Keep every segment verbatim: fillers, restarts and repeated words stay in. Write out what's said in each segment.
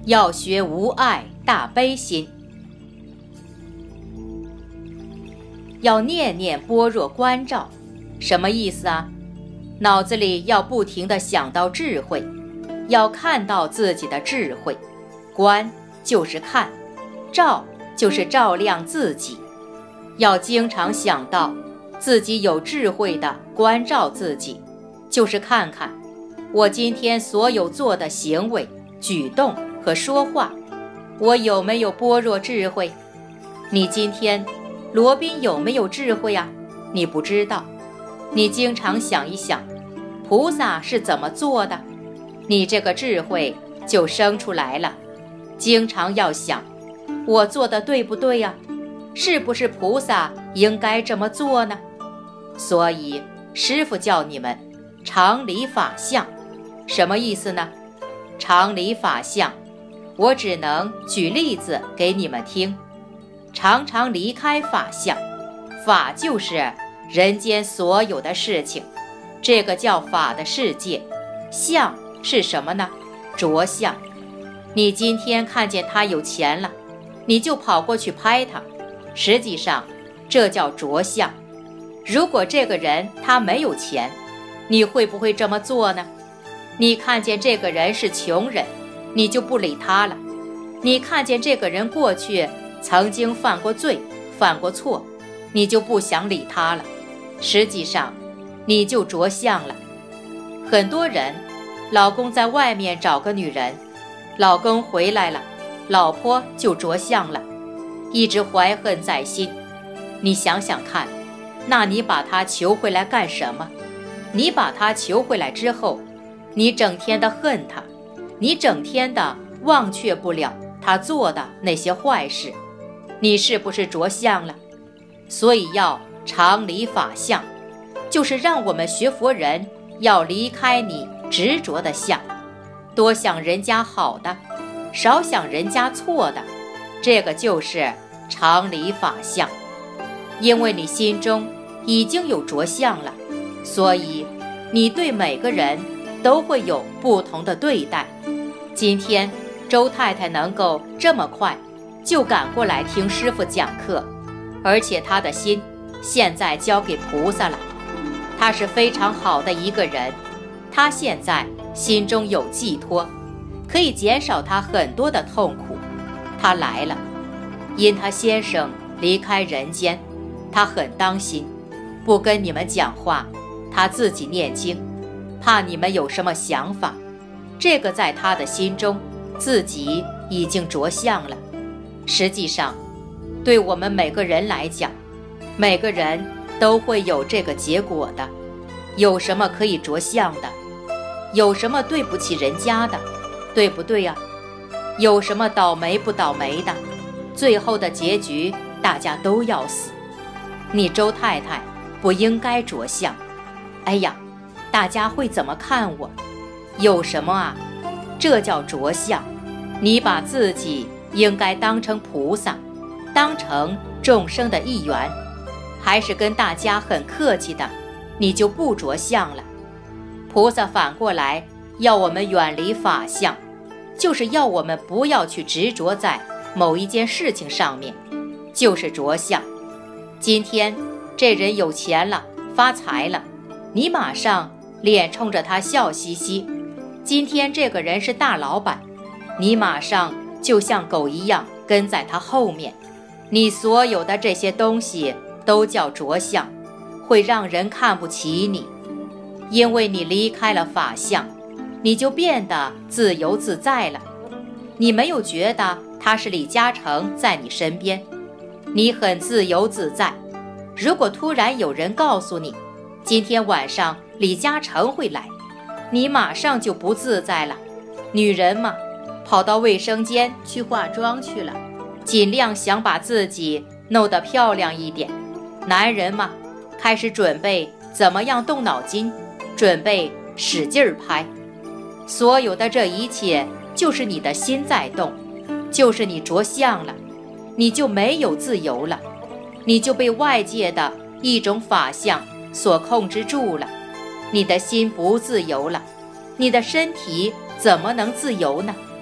要学无爱大悲心，要念念般若观照。什么意思啊？脑子里要不停地想到智慧，要看到自己的智慧。观就是看，照就是照亮自己，要经常想到自己有智慧地关照自己，就是看看我今天所有做的行为、举动和说话，我有没有般若智慧？你今天罗宾有没有智慧啊？你不知道。你经常想一想，菩萨是怎么做的，你这个智慧就生出来了。经常要想，我做的对不对呀？是不是菩萨应该这么做呢？所以师父叫你们常理法相。什么意思呢？常理法相，我只能举例子给你们听。常常离开法相，法就是人间所有的事情，这个叫法的世界。相是什么呢？着相。你今天看见他有钱了，你就跑过去拍他，实际上这叫着相。如果这个人他没有钱，你会不会这么做呢？你看见这个人是穷人，你就不理他了。你看见这个人过去曾经犯过罪、犯过错，你就不想理他了。实际上你就着相了。很多人，老公在外面找个女人，老公回来了，老婆就着相了，一直怀恨在心。你想想看，那你把他求回来干什么？你把他求回来之后，你整天的恨他，你整天的忘却不了他做的那些坏事，你是不是着相了？所以要常离法相，就是让我们学佛人要离开你执着的相，多想人家好的，少想人家错的，这个就是常离法相。因为你心中已经有着相了，所以你对每个人都会有不同的对待。今天周太太能够这么快就赶过来听师父讲课，而且她的心现在交给菩萨了，她是非常好的一个人，她现在心中有寄托，可以减少她很多的痛苦。她来了，因她先生离开人间，她很当心，不跟你们讲话，她自己念经，怕你们有什么想法。这个在她的心中自己已经着相了。实际上对我们每个人来讲，每个人都会有这个结果的。有什么可以着相的？有什么对不起人家的？对不对呀？有什么倒霉不倒霉的？最后的结局大家都要死。你周太太不应该着相。哎呀，大家会怎么看我？有什么啊？这叫着相。你把自己应该当成菩萨，当成众生的一员，还是跟大家很客气的，你就不着相了。菩萨反过来要我们远离法相，就是要我们不要去执着在某一件事情上面，就是着相。今天这人有钱了，发财了，你马上脸冲着他笑嘻嘻。今天这个人是大老板，你马上就像狗一样跟在他后面。你所有的这些东西都叫着相，会让人看不起你。因为你离开了法相，你就变得自由自在了。你没有觉得他是李嘉诚在你身边，你很自由自在。如果突然有人告诉你，今天晚上李嘉诚会来，你马上就不自在了。女人嘛，跑到卫生间去化妆去了，尽量想把自己弄得漂亮一点。男人嘛，开始准备怎么样动脑筋，准备使劲儿拍。所有的这一切就是你的心在动，就是你着相了，你就没有自由了，你就被外界的一种法相所控制住了。你的心不自由了，你的身体怎么能自由呢？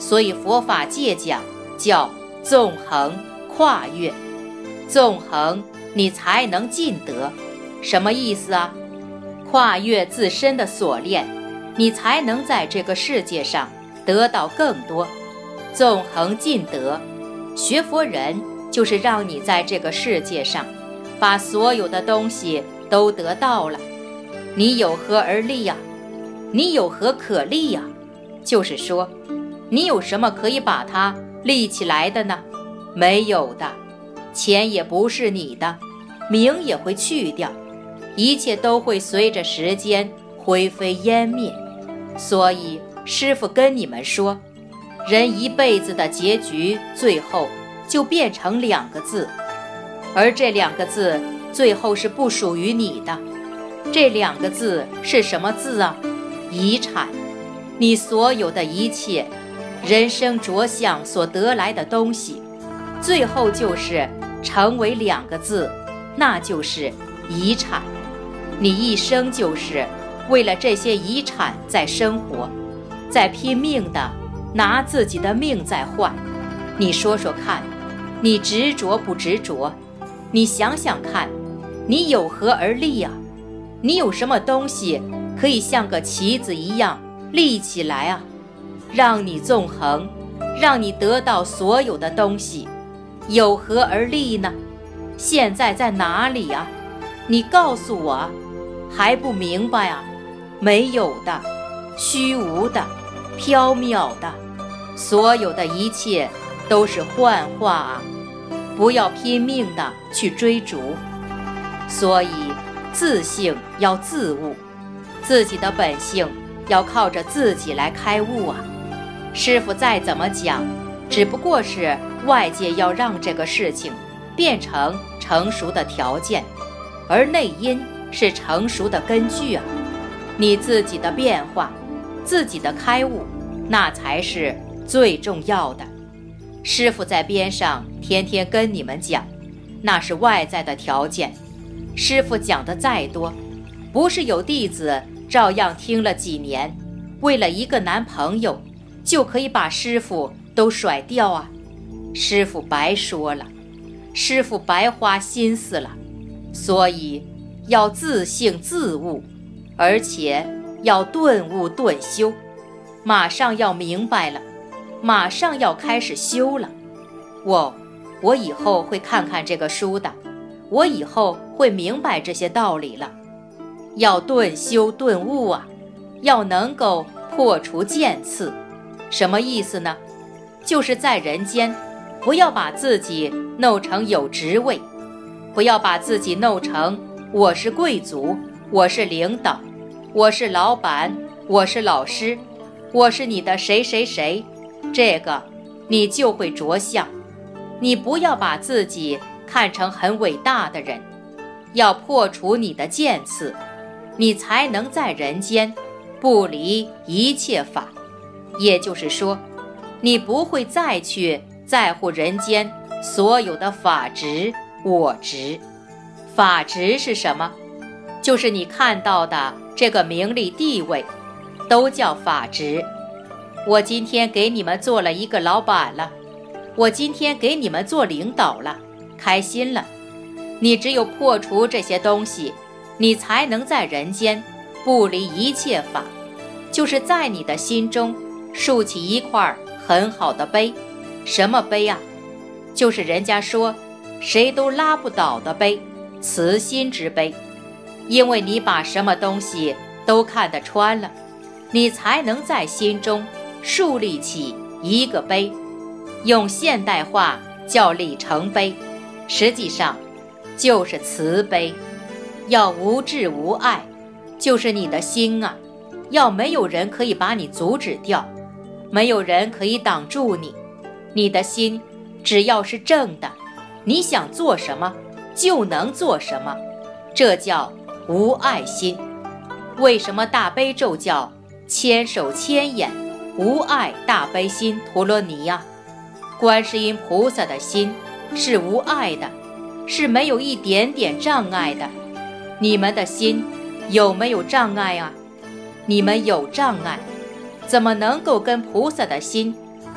所以佛法界讲叫纵横跨越，纵横你才能尽得。什么意思啊？跨越自身的锁链，你才能在这个世界上得到更多。纵横尽得，学佛人就是让你在这个世界上把所有的东西都得到了。你有何而立呀？你有何可立呀？就是说，你有什么可以把它立起来的呢？没有的。钱也不是你的，名也会去掉，一切都会随着时间灰飞烟灭。所以师父跟你们说，人一辈子的结局最后就变成两个字，而这两个字最后是不属于你的。这两个字是什么字啊？遗产。你所有的一切人生着想所得来的东西，最后就是成为两个字，那就是遗产。你一生就是为了这些遗产在生活，在拼命的拿自己的命在换。你说说看，你执着不执着？你想想看，你有何而立啊？你有什么东西可以像个旗子一样立起来啊？让你纵横，让你得到所有的东西，有何而立呢？现在在哪里啊？你告诉我，还不明白啊？没有的，虚无的，缥缈的，所有的一切都是幻化啊！不要拼命的去追逐。所以自性要自悟，自己的本性要靠着自己来开悟啊！师父再怎么讲，只不过是外界要让这个事情变成成熟的条件，而内因是成熟的根据啊！你自己的变化，自己的开悟，那才是最重要的。师父在边上天天跟你们讲，那是外在的条件。师父讲的再多，不是有弟子照样听了几年，为了一个男朋友就可以把师父都甩掉啊！师父白说了，师父白花心思了。所以要自性自悟，而且要顿悟顿修，马上要明白了，马上要开始修了。我我以后会看看这个书的，我以后会明白这些道理了。要顿修顿悟啊，要能够破除见次。什么意思呢？就是在人间，不要把自己弄成有职位，不要把自己弄成我是贵族，我是领导，我是老板，我是老师，我是你的谁谁谁，这个你就会着相。你不要把自己看成很伟大的人，要破除你的见次，你才能在人间不离一切法。也就是说，你不会再去在乎人间所有的法执我执。法执是什么？就是你看到的这个名利地位，都叫法执。我今天给你们做了一个老板了，我今天给你们做领导了，开心了。你只有破除这些东西，你才能在人间不离一切法。就是在你的心中竖起一块很好的碑。什么碑啊？就是人家说谁都拉不倒的碑，慈心之碑。因为你把什么东西都看得穿了，你才能在心中树立起一个碑。用现代话叫里程碑，实际上就是慈悲。要无智无爱，就是你的心啊，要没有人可以把你阻止掉，没有人可以挡住你。你的心只要是正的，你想做什么就能做什么，这叫无爱心。为什么大悲咒叫千手千眼无爱大悲心陀罗尼呀？观世音菩萨的心是无爱的，是没有一点点障碍的。你们的心有没有障碍啊？你们有障碍，怎么能够跟菩萨的心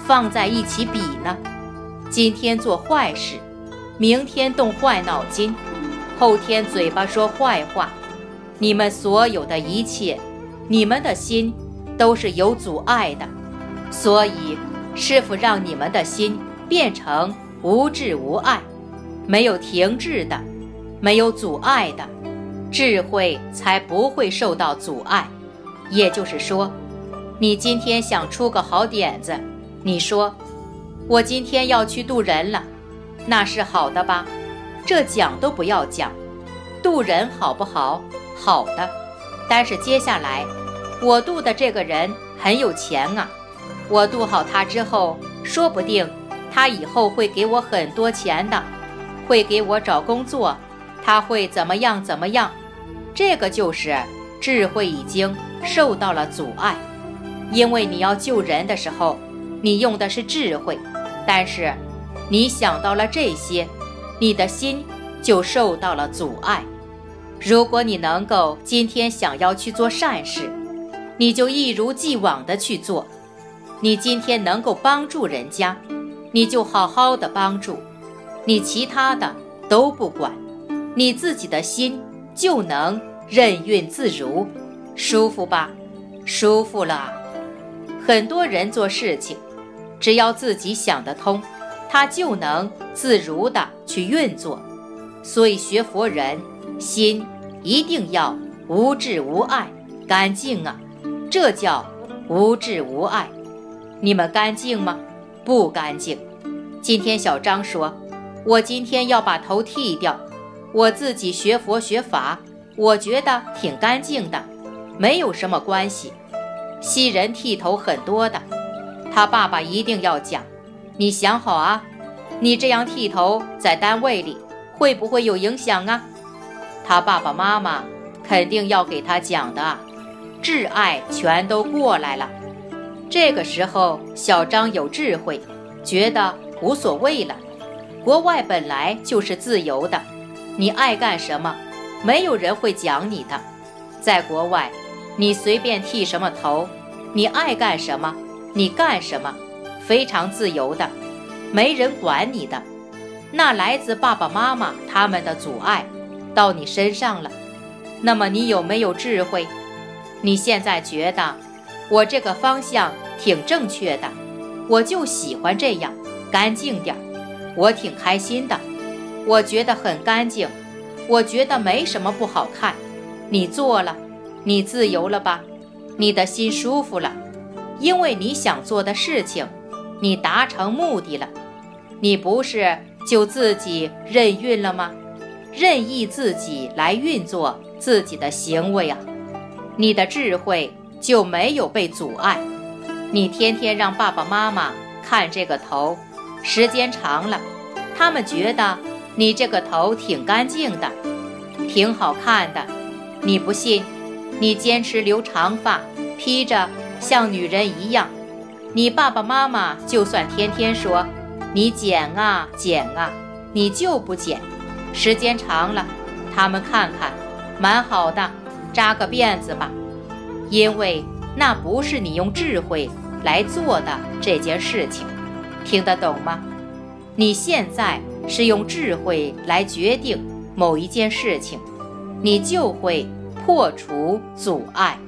放在一起比呢？今天做坏事，明天动坏脑筋，后天嘴巴说坏话，你们所有的一切，你们的心都是有阻碍的。所以师父让你们的心变成无滞无碍，没有停滞的，没有阻碍的，智慧才不会受到阻碍。也就是说，你今天想出个好点子，你说我今天要去渡人了，那是好的吧？这讲都不要讲，渡人好不好？好的。但是接下来我渡的这个人很有钱啊，我渡好他之后，说不定他以后会给我很多钱的，会给我找工作，他会怎么样怎么样。这个就是智慧已经受到了阻碍。因为你要救人的时候，你用的是智慧，但是你想到了这些，你的心就受到了阻碍。如果你能够今天想要去做善事，你就一如既往的去做。你今天能够帮助人家，你就好好的帮助，你其他的都不管，你自己的心就能任运自如。舒服吧？舒服了。很多人做事情，只要自己想得通，他就能自如地去运作。所以学佛人心一定要无滞无碍，干净啊，这叫无滞无碍。你们干净吗？不干净。今天小张说，我今天要把头剃掉，我自己学佛学法，我觉得挺干净的，没有什么关系。西人剃头很多的，他爸爸一定要讲，你想好啊，你这样剃头在单位里会不会有影响啊？他爸爸妈妈肯定要给他讲的，挚爱全都过来了。这个时候小张有智慧，觉得无所谓了。国外本来就是自由的，你爱干什么，没有人会讲你的。在国外，你随便剃什么头，你爱干什么你干什么，非常自由的，没人管你的。那来自爸爸妈妈他们的阻碍到你身上了，那么你有没有智慧？你现在觉得我这个方向挺正确的，我就喜欢这样干净点，我挺开心的，我觉得很干净，我觉得没什么不好看。你做了，你自由了吧？你的心舒服了，因为你想做的事情你达成目的了，你不是就自己任运了吗？任意自己来运作自己的行为啊，你的智慧就没有被阻碍。你天天让爸爸妈妈看这个头，时间长了，他们觉得你这个头挺干净的，挺好看的。你不信，你坚持留长发，披着像女人一样，你爸爸妈妈就算天天说你剪啊剪啊，你就不剪。时间长了，他们看看蛮好的，扎个辫子吧。因为那不是你用智慧来做的这件事情，听得懂吗？你现在是用智慧来决定某一件事情，你就会破除阻碍。